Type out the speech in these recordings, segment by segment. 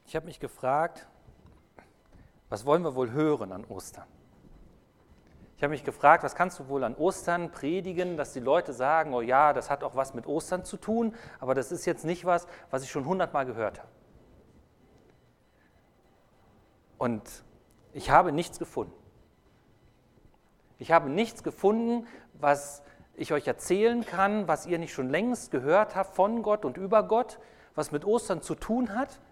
Ich habe mich gefragt, was wollen wir wohl hören an Ostern? Ich habe mich gefragt, was kannst du wohl an Ostern predigen, dass die Leute sagen, oh ja, das hat auch was mit Ostern zu tun, aber das ist jetzt nicht was ich schon 100-mal gehört habe. Und ich habe nichts gefunden. Ich habe nichts gefunden, was ich euch erzählen kann, was ihr nicht schon längst gehört habt von Gott und über Gott, was mit Ostern zu tun hat,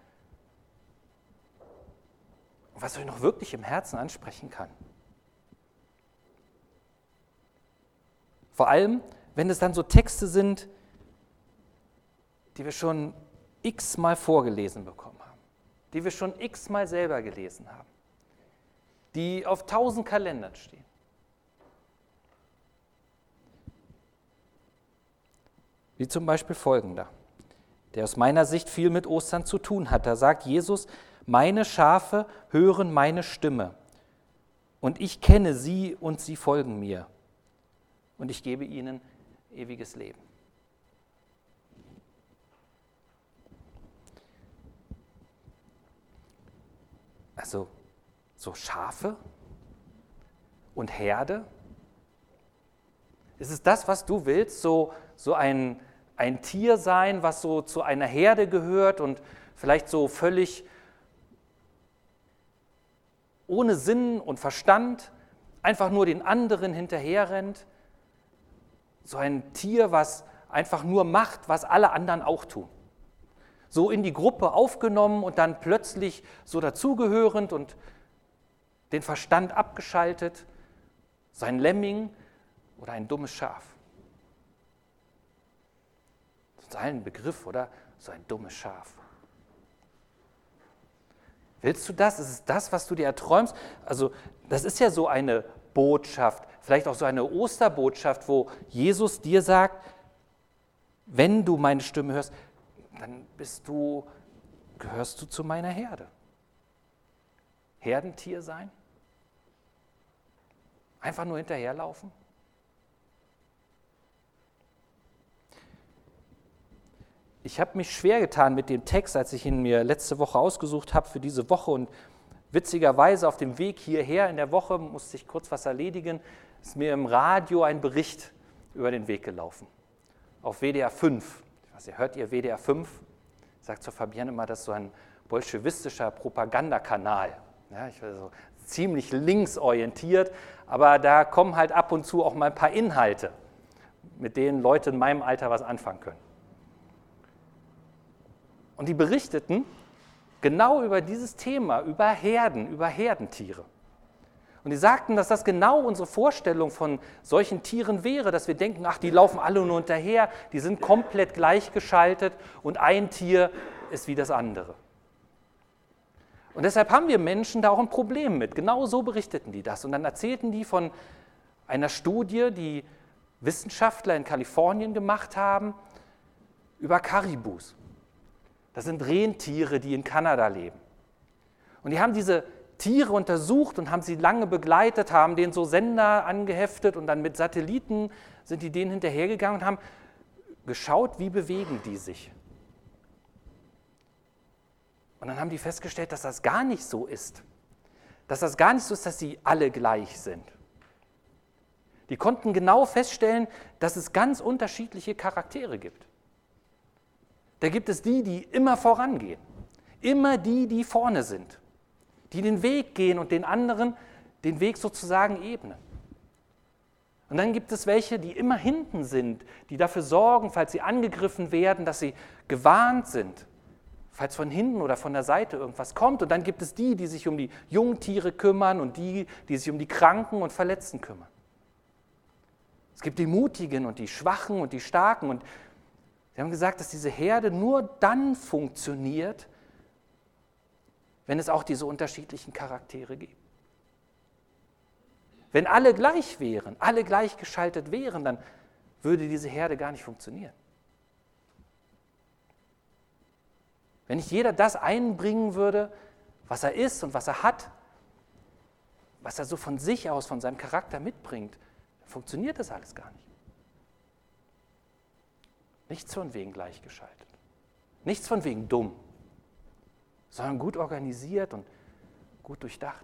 was euch noch wirklich im Herzen ansprechen kann. Vor allem, wenn es dann so Texte sind, die wir schon x-mal vorgelesen bekommen haben, die wir schon x-mal selber gelesen haben, die auf 1000 Kalendern stehen. Wie zum Beispiel folgender, der aus meiner Sicht viel mit Ostern zu tun hat. Da sagt Jesus, meine Schafe hören meine Stimme und ich kenne sie und sie folgen mir und ich gebe ihnen ewiges Leben. Also so Schafe und Herde? Ist es das, was du willst, so ein Tier sein, was so zu einer Herde gehört und vielleicht so völlig ohne Sinn und Verstand einfach nur den anderen hinterherrennt? So ein Tier, was einfach nur macht, was alle anderen auch tun. So in die Gruppe aufgenommen und dann plötzlich so dazugehörend und den Verstand abgeschaltet, so ein Lemming oder ein dummes Schaf. Das ist ein Begriff, oder? So ein dummes Schaf. Willst du das? Ist es das, was du dir erträumst? Also das ist ja so eine Botschaft, vielleicht auch so eine Osterbotschaft, wo Jesus dir sagt, wenn du meine Stimme hörst, dann gehörst du zu meiner Herde. Herdentier sein? Einfach nur hinterherlaufen? Ich habe mich schwer getan mit dem Text, als ich ihn mir letzte Woche ausgesucht habe für diese Woche und witzigerweise auf dem Weg hierher in der Woche, musste ich kurz was erledigen, ist mir im Radio ein Bericht über den Weg gelaufen. Auf WDR 5. Hört ihr WDR 5? Ich sage zur Fabienne immer, das ist so ein bolschewistischer Propagandakanal. Ja, ich war so ziemlich linksorientiert, aber da kommen halt ab und zu auch mal ein paar Inhalte, mit denen Leute in meinem Alter was anfangen können. Und die berichteten genau über dieses Thema, über Herden, über Herdentiere. Und die sagten, dass das genau unsere Vorstellung von solchen Tieren wäre, dass wir denken, ach, die laufen alle nur hinterher, die sind komplett gleichgeschaltet und ein Tier ist wie das andere. Und deshalb haben wir Menschen da auch ein Problem mit. Genau so berichteten die das. Und dann erzählten die von einer Studie, die Wissenschaftler in Kalifornien gemacht haben, über Karibus. Das sind Rentiere, die in Kanada leben. Und die haben diese Tiere untersucht und haben sie lange begleitet, haben denen so Sender angeheftet und dann mit Satelliten sind die denen hinterhergegangen und haben geschaut, wie bewegen die sich. Und dann haben die festgestellt, dass das gar nicht so ist. Dass das gar nicht so ist, dass sie alle gleich sind. Die konnten genau feststellen, dass es ganz unterschiedliche Charaktere gibt. Da gibt es die, die immer vorangehen. Immer die, die vorne sind. Die den Weg gehen und den anderen den Weg sozusagen ebnen. Und dann gibt es welche, die immer hinten sind, die dafür sorgen, falls sie angegriffen werden, dass sie gewarnt sind, falls von hinten oder von der Seite irgendwas kommt. Und dann gibt es die, die sich um die Jungtiere kümmern und die sich um die Kranken und Verletzten kümmern. Es gibt die Mutigen und die Schwachen und die Starken. Und sie haben gesagt, dass diese Herde nur dann funktioniert, wenn es auch diese unterschiedlichen Charaktere gibt. Wenn alle gleich wären, alle gleichgeschaltet wären, dann würde diese Herde gar nicht funktionieren. Wenn nicht jeder das einbringen würde, was er ist und was er hat, was er so von sich aus, von seinem Charakter mitbringt, dann funktioniert das alles gar nicht. Nichts von wegen gleichgeschaltet. Nichts von wegen dumm. sondern gut organisiert und gut durchdacht.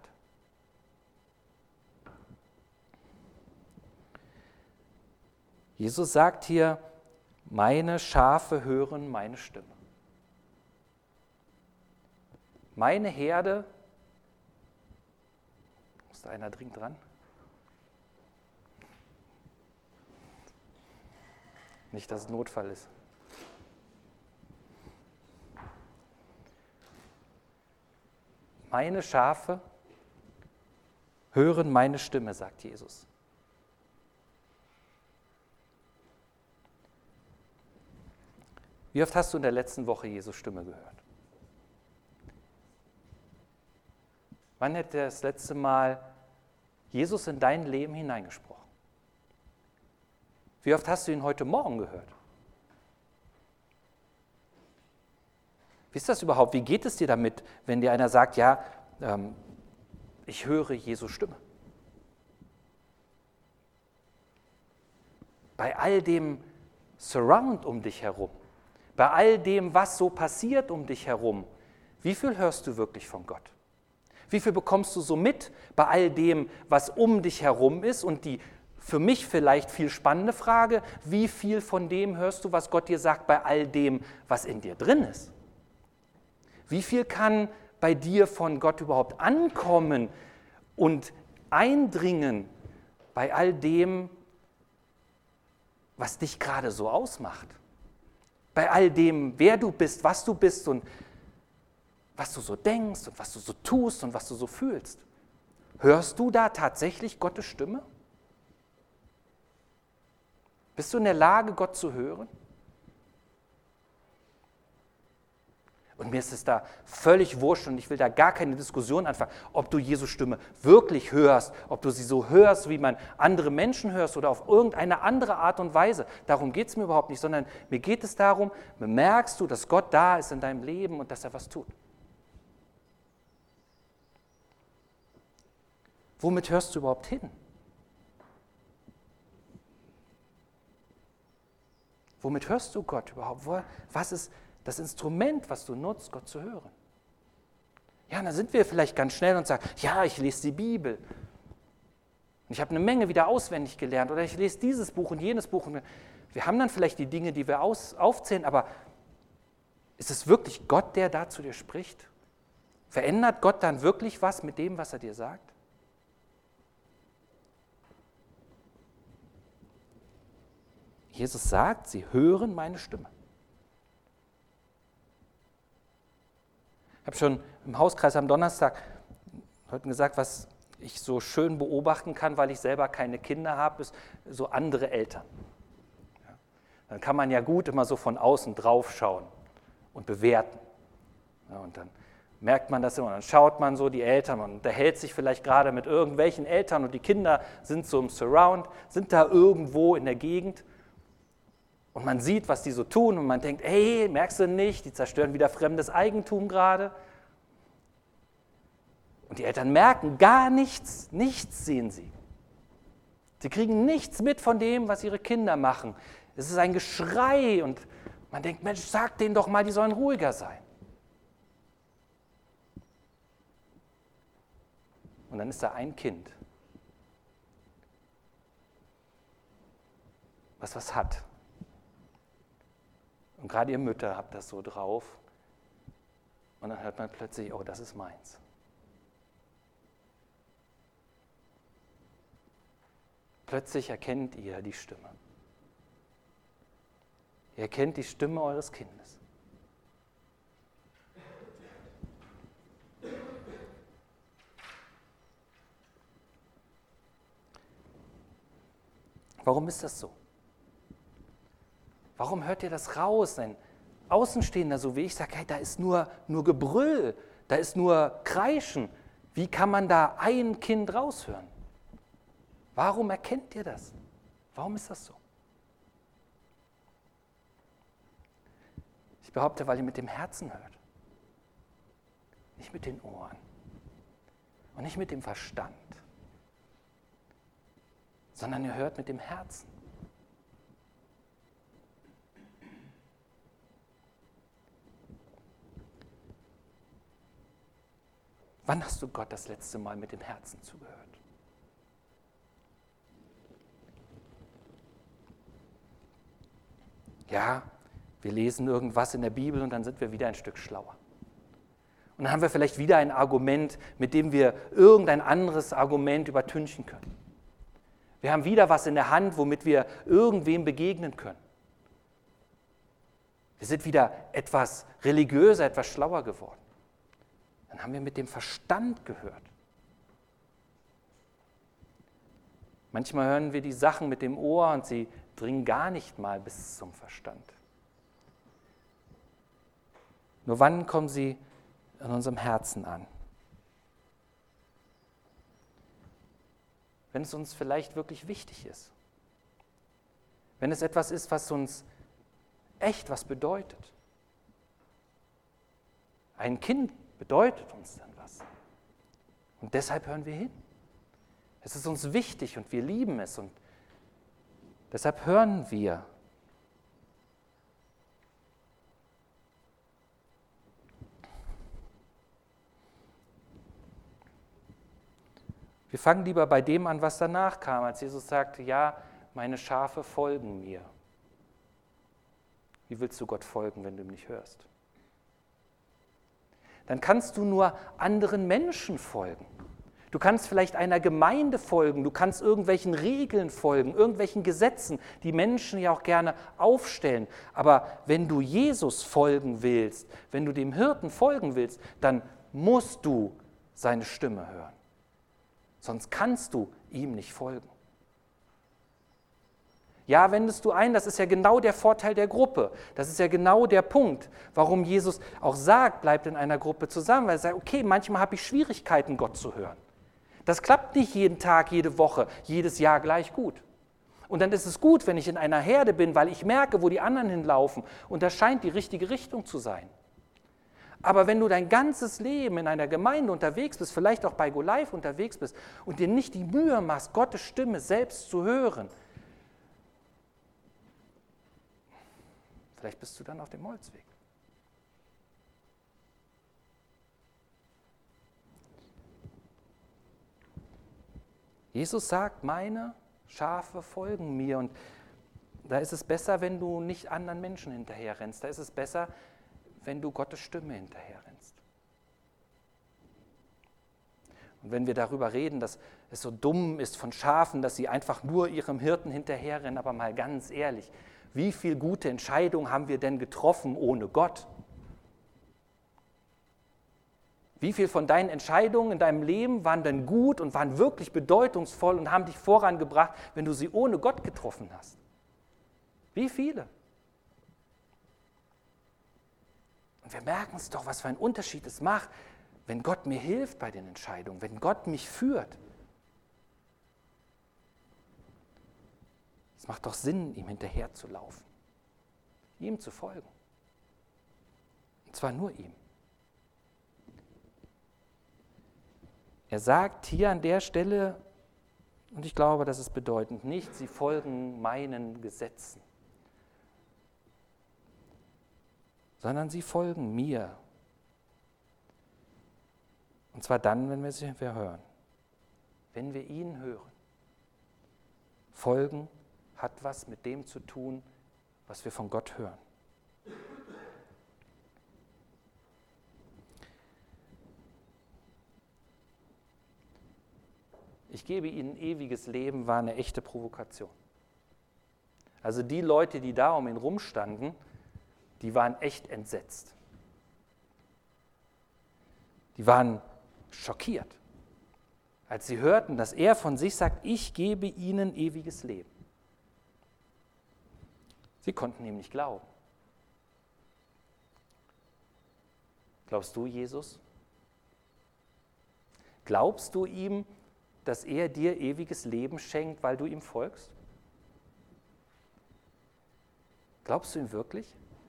Jesus sagt hier, meine Schafe hören meine Stimme. Meine Herde, muss da einer dringend dran? Nicht, dass es Notfall ist. Meine Schafe hören meine Stimme, sagt Jesus. Wie oft hast du in der letzten Woche Jesus Stimme gehört? Wann hat das letzte Mal Jesus in dein Leben hineingesprochen? Wie oft hast du ihn heute Morgen gehört? Wie ist das überhaupt? Wie geht es dir damit, wenn dir einer sagt, ja, ich höre Jesu Stimme? Bei all dem Surround um dich herum, bei all dem, was so passiert um dich herum, wie viel hörst du wirklich von Gott? Wie viel bekommst du so mit bei all dem, was um dich herum ist? Und die für mich vielleicht viel spannende Frage, wie viel von dem hörst du, was Gott dir sagt, bei all dem, was in dir drin ist? Wie viel kann bei dir von Gott überhaupt ankommen und eindringen bei all dem, was dich gerade so ausmacht? Bei all dem, wer du bist, was du bist und was du so denkst und was du so tust und was du so fühlst. Hörst du da tatsächlich Gottes Stimme? Bist du in der Lage, Gott zu hören? Und mir ist es da völlig wurscht und ich will da gar keine Diskussion anfangen, ob du Jesu Stimme wirklich hörst, ob du sie so hörst, wie man andere Menschen hörst oder auf irgendeine andere Art und Weise. Darum geht es mir überhaupt nicht, sondern mir geht es darum, bemerkst du, dass Gott da ist in deinem Leben und dass er was tut. Womit hörst du überhaupt hin? Womit hörst du Gott überhaupt? Was ist das Instrument, was du nutzt, Gott zu hören? Ja, und dann sind wir vielleicht ganz schnell und sagen, ja, ich lese die Bibel. Und ich habe eine Menge wieder auswendig gelernt oder ich lese dieses Buch und jenes Buch. Und wir haben dann vielleicht die Dinge, die wir aufzählen, aber ist es wirklich Gott, der da zu dir spricht? Verändert Gott dann wirklich was mit dem, was er dir sagt? Jesus sagt, sie hören meine Stimme. Ich habe schon im Hauskreis am Donnerstag heute gesagt, was ich so schön beobachten kann, weil ich selber keine Kinder habe, ist so andere Eltern. Ja. Dann kann man ja gut immer so von außen drauf schauen und bewerten. Ja, und dann merkt man das immer, dann schaut man so die Eltern und unterhält sich vielleicht gerade mit irgendwelchen Eltern und die Kinder sind so im Surround, sind da irgendwo in der Gegend. Und man sieht, was die so tun und man denkt, hey, merkst du nicht, die zerstören wieder fremdes Eigentum gerade. Und die Eltern merken gar nichts, nichts sehen sie. Sie kriegen nichts mit von dem, was ihre Kinder machen. Es ist ein Geschrei und man denkt, Mensch, sag denen doch mal, die sollen ruhiger sein. Und dann ist da ein Kind, was hat. Und gerade ihr Mütter habt das so drauf. Und dann hört man plötzlich, oh, das ist meins. Plötzlich erkennt ihr die Stimme. Ihr erkennt die Stimme eures Kindes. Warum ist das so? Warum hört ihr das raus? Ein Außenstehender, so wie ich, sagt, hey, da ist nur Gebrüll, da ist nur Kreischen. Wie kann man da ein Kind raushören? Warum erkennt ihr das? Warum ist das so? Ich behaupte, weil ihr mit dem Herzen hört. Nicht mit den Ohren und nicht mit dem Verstand, sondern ihr hört mit dem Herzen. Wann hast du Gott das letzte Mal mit dem Herzen zugehört? Ja, wir lesen irgendwas in der Bibel und dann sind wir wieder ein Stück schlauer. Und dann haben wir vielleicht wieder ein Argument, mit dem wir irgendein anderes Argument übertünchen können. Wir haben wieder was in der Hand, womit wir irgendwem begegnen können. Wir sind wieder etwas religiöser, etwas schlauer geworden. Dann haben wir mit dem Verstand gehört. Manchmal hören wir die Sachen mit dem Ohr und sie dringen gar nicht mal bis zum Verstand. Nur wann kommen sie in unserem Herzen an? Wenn es uns vielleicht wirklich wichtig ist. Wenn es etwas ist, was uns echt was bedeutet. Ein Kind bedeutet uns dann was. Und deshalb hören wir hin. Es ist uns wichtig und wir lieben es und deshalb hören wir. Wir fangen lieber bei dem an, was danach kam, als Jesus sagte, ja, meine Schafe folgen mir. Wie willst du Gott folgen, wenn du ihm nicht hörst? Dann kannst du nur anderen Menschen folgen. Du kannst vielleicht einer Gemeinde folgen, du kannst irgendwelchen Regeln folgen, irgendwelchen Gesetzen, die Menschen ja auch gerne aufstellen. Aber wenn du Jesus folgen willst, wenn du dem Hirten folgen willst, dann musst du seine Stimme hören. Sonst kannst du ihm nicht folgen. Ja, wendest du ein, das ist ja genau der Vorteil der Gruppe. Das ist ja genau der Punkt, warum Jesus auch sagt, bleibt in einer Gruppe zusammen, weil er sagt, okay, manchmal habe ich Schwierigkeiten, Gott zu hören. Das klappt nicht jeden Tag, jede Woche, jedes Jahr gleich gut. Und dann ist es gut, wenn ich in einer Herde bin, weil ich merke, wo die anderen hinlaufen und das scheint die richtige Richtung zu sein. Aber wenn du dein ganzes Leben in einer Gemeinde unterwegs bist, vielleicht auch bei Go Live unterwegs bist und dir nicht die Mühe machst, Gottes Stimme selbst zu hören, vielleicht bist du dann auf dem Holzweg. Jesus sagt, meine Schafe folgen mir und da ist es besser, wenn du nicht anderen Menschen hinterherrennst. Da ist es besser, wenn du Gottes Stimme hinterherrennst. Und wenn wir darüber reden, dass es so dumm ist von Schafen, dass sie einfach nur ihrem Hirten hinterherrennen, aber mal ganz ehrlich, wie viele gute Entscheidungen haben wir denn getroffen ohne Gott? Wie viel von deinen Entscheidungen in deinem Leben waren denn gut und waren wirklich bedeutungsvoll und haben dich vorangebracht, wenn du sie ohne Gott getroffen hast? Wie viele? Und wir merken es doch, was für einen Unterschied es macht, wenn Gott mir hilft bei den Entscheidungen, wenn Gott mich führt. Es macht doch Sinn, ihm hinterherzulaufen, ihm zu folgen. Und zwar nur ihm. Er sagt hier an der Stelle, und ich glaube, das ist bedeutend, nicht, sie folgen meinen Gesetzen, sondern sie folgen mir. Und zwar dann, wenn wir sie hören. Wenn wir ihn hören. Folgen hat was mit dem zu tun, was wir von Gott hören. Ich gebe ihnen ewiges Leben, war eine echte Provokation. Also die Leute, die da um ihn rumstanden, die waren echt entsetzt. Die waren schockiert, als sie hörten, dass er von sich sagt, ich gebe ihnen ewiges Leben. Sie konnten ihm nicht glauben. Glaubst du Jesus? Glaubst du ihm, dass er dir ewiges Leben schenkt, weil du ihm folgst? Glaubst du ihm wirklich?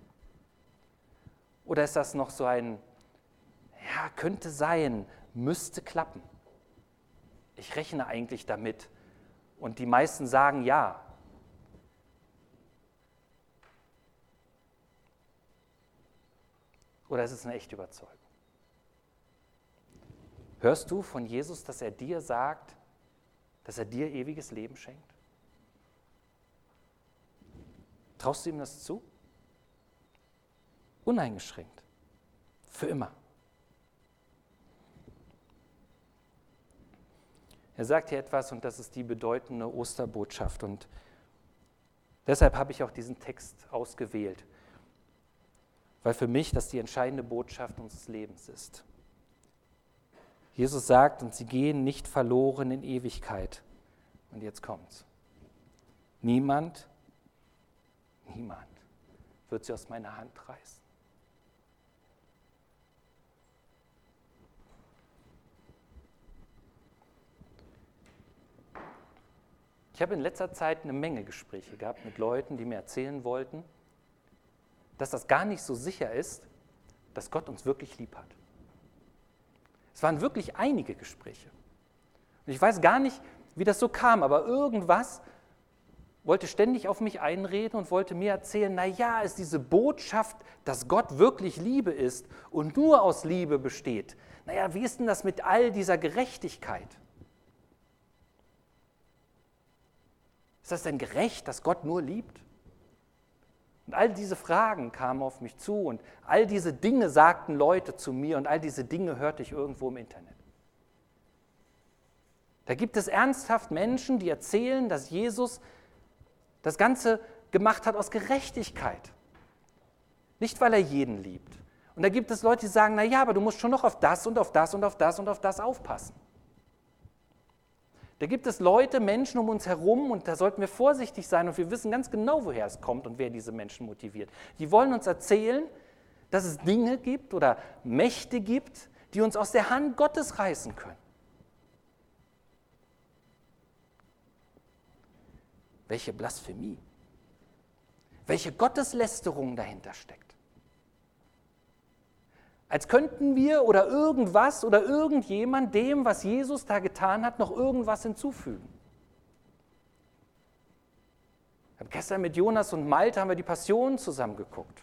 Oder ist das noch so ein, ja, könnte sein, müsste klappen? Ich rechne eigentlich damit. Und die meisten sagen ja. Oder ist es eine echte Überzeugung? Hörst du von Jesus, dass er dir sagt, dass er dir ewiges Leben schenkt? Traust du ihm das zu? Uneingeschränkt. Für immer. Er sagt hier etwas und das ist die bedeutende Osterbotschaft. Und deshalb habe ich auch diesen Text ausgewählt, weil für mich das die entscheidende Botschaft unseres Lebens ist. Jesus sagt, und sie gehen nicht verloren in Ewigkeit. Und jetzt kommt's. Niemand wird sie aus meiner Hand reißen. Ich habe in letzter Zeit eine Menge Gespräche gehabt mit Leuten, die mir erzählen wollten, dass das gar nicht so sicher ist, dass Gott uns wirklich lieb hat. Es waren wirklich einige Gespräche. Und ich weiß gar nicht, wie das so kam, aber irgendwas wollte ständig auf mich einreden und wollte mir erzählen, naja, ist diese Botschaft, dass Gott wirklich Liebe ist und nur aus Liebe besteht. Naja, wie ist denn das mit all dieser Gerechtigkeit? Ist das denn gerecht, dass Gott nur liebt? Und all diese Fragen kamen auf mich zu und all diese Dinge sagten Leute zu mir und all diese Dinge hörte ich irgendwo im Internet. Da gibt es ernsthaft Menschen, die erzählen, dass Jesus das Ganze gemacht hat aus Gerechtigkeit. Nicht, weil er jeden liebt. Und da gibt es Leute, die sagen, naja, aber du musst schon noch auf das und auf das und auf das und auf das aufpassen. Da gibt es Leute, Menschen um uns herum und da sollten wir vorsichtig sein und wir wissen ganz genau, woher es kommt und wer diese Menschen motiviert. Die wollen uns erzählen, dass es Dinge gibt oder Mächte gibt, die uns aus der Hand Gottes reißen können. Welche Blasphemie, welche Gotteslästerung dahinter steckt. Als könnten wir oder irgendwas oder irgendjemand dem, was Jesus da getan hat, noch irgendwas hinzufügen. Gestern mit Jonas und Malte haben wir die Passion zusammen geguckt.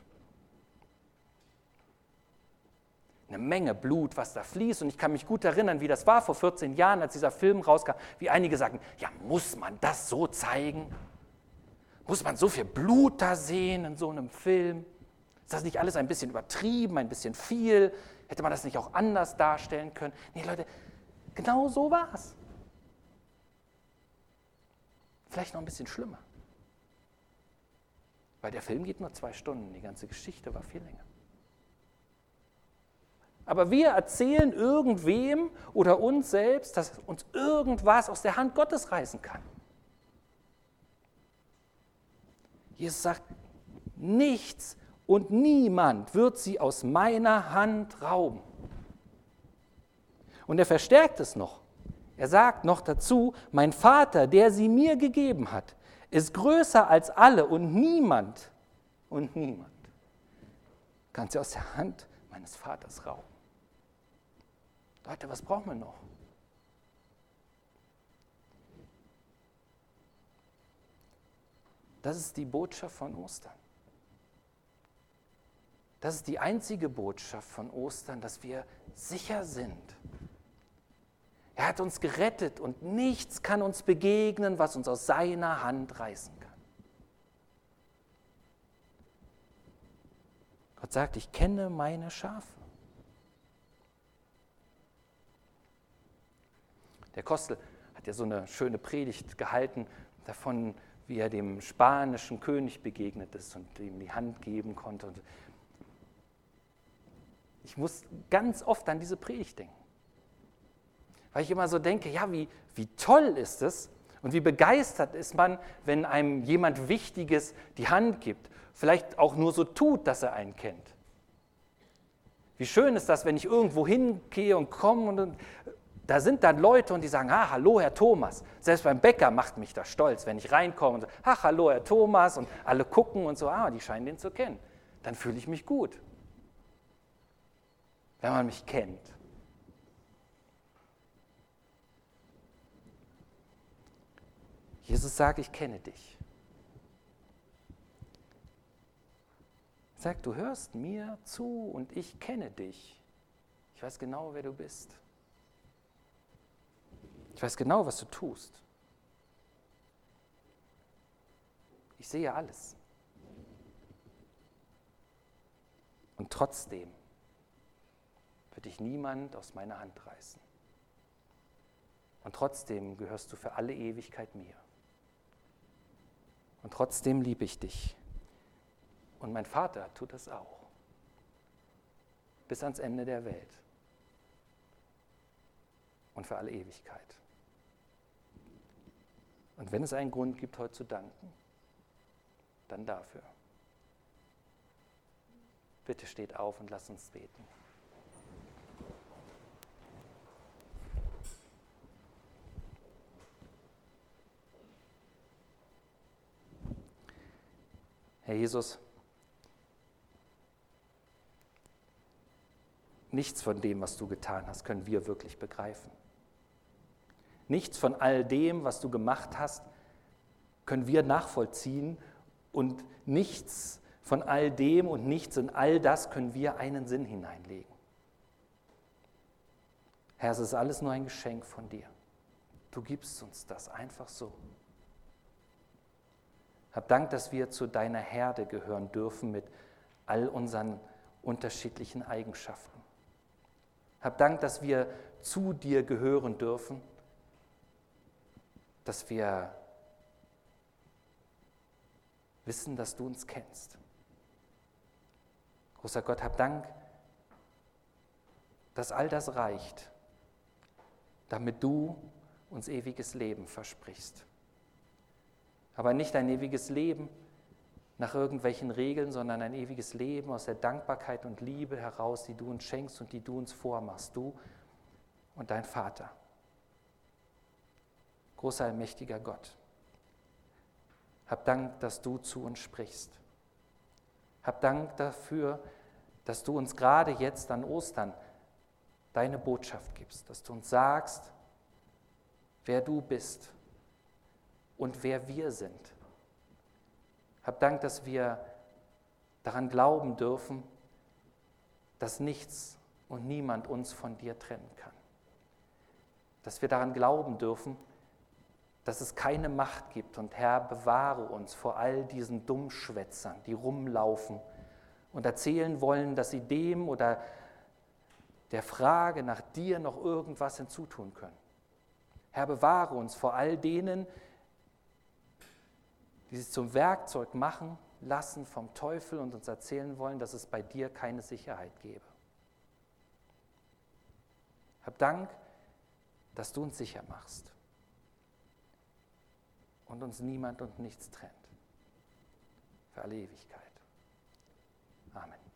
Eine Menge Blut, was da fließt. Und ich kann mich gut erinnern, wie das war vor 14 Jahren, als dieser Film rauskam, wie einige sagten, ja, muss man das so zeigen? Muss man so viel Blut da sehen in so einem Film? Ist das nicht alles ein bisschen übertrieben, ein bisschen viel? Hätte man das nicht auch anders darstellen können? Nee, Leute, genau so war es. Vielleicht noch ein bisschen schlimmer. Weil der Film geht nur 2 Stunden, die ganze Geschichte war viel länger. Aber wir erzählen irgendwem oder uns selbst, dass uns irgendwas aus der Hand Gottes reißen kann. Jesus sagt, nichts und niemand wird sie aus meiner Hand rauben. Und er verstärkt es noch. Er sagt noch dazu, mein Vater, der sie mir gegeben hat, ist größer als alle und niemand kann sie aus der Hand meines Vaters rauben. Leute, was brauchen wir noch? Das ist die Botschaft von Ostern. Das ist die einzige Botschaft von Ostern, dass wir sicher sind. Er hat uns gerettet und nichts kann uns begegnen, was uns aus seiner Hand reißen kann. Gott sagt, ich kenne meine Schafe. Der Kostel hat ja so eine schöne Predigt gehalten davon, wie er dem spanischen König begegnet ist und ihm die Hand geben konnte. Und ich muss ganz oft an diese Predigt denken. Weil ich immer so denke, ja, wie toll ist es und wie begeistert ist man, wenn einem jemand Wichtiges die Hand gibt. Vielleicht auch nur so tut, dass er einen kennt. Wie schön ist das, wenn ich irgendwo hingehe und komme und da sind dann Leute und die sagen, hallo Herr Thomas. Selbst beim Bäcker macht mich das stolz, wenn ich reinkomme und sage, hallo Herr Thomas und alle gucken und so, die scheinen den zu kennen. Dann fühle ich mich gut, wenn man mich kennt. Jesus sagt, ich kenne dich. Er sagt, du hörst mir zu und ich kenne dich. Ich weiß genau, wer du bist. Ich weiß genau, was du tust. Ich sehe alles. Und trotzdem wird dich niemand aus meiner Hand reißen. Und trotzdem gehörst du für alle Ewigkeit mir. Und trotzdem liebe ich dich. Und mein Vater tut es auch. Bis ans Ende der Welt. Und für alle Ewigkeit. Und wenn es einen Grund gibt, heute zu danken, dann dafür. Bitte steht auf und lasst uns beten. Herr Jesus, nichts von dem, was du getan hast, können wir wirklich begreifen. Nichts von all dem, was du gemacht hast, können wir nachvollziehen und nichts von all dem und nichts in all das können wir einen Sinn hineinlegen. Herr, es ist alles nur ein Geschenk von dir. Du gibst uns das einfach so. Hab Dank, dass wir zu deiner Herde gehören dürfen mit all unseren unterschiedlichen Eigenschaften. Hab Dank, dass wir zu dir gehören dürfen, dass wir wissen, dass du uns kennst. Großer Gott, hab Dank, dass all das reicht, damit du uns ewiges Leben versprichst. Aber nicht ein ewiges Leben nach irgendwelchen Regeln, sondern ein ewiges Leben aus der Dankbarkeit und Liebe heraus, die du uns schenkst und die du uns vormachst, du und dein Vater. Großer, allmächtiger Gott, hab Dank, dass du zu uns sprichst. Hab Dank dafür, dass du uns gerade jetzt an Ostern deine Botschaft gibst, dass du uns sagst, wer du bist und wer wir sind. Hab Dank, dass wir daran glauben dürfen, dass nichts und niemand uns von dir trennen kann. Dass wir daran glauben dürfen, dass es keine Macht gibt. Und Herr, bewahre uns vor all diesen Dummschwätzern, die rumlaufen und erzählen wollen, dass sie dem oder der Frage nach dir noch irgendwas hinzutun können. Herr, bewahre uns vor all denen, die sich zum Werkzeug machen lassen vom Teufel und uns erzählen wollen, dass es bei dir keine Sicherheit gäbe. Hab Dank, dass du uns sicher machst und uns niemand und nichts trennt. Für alle Ewigkeit. Amen.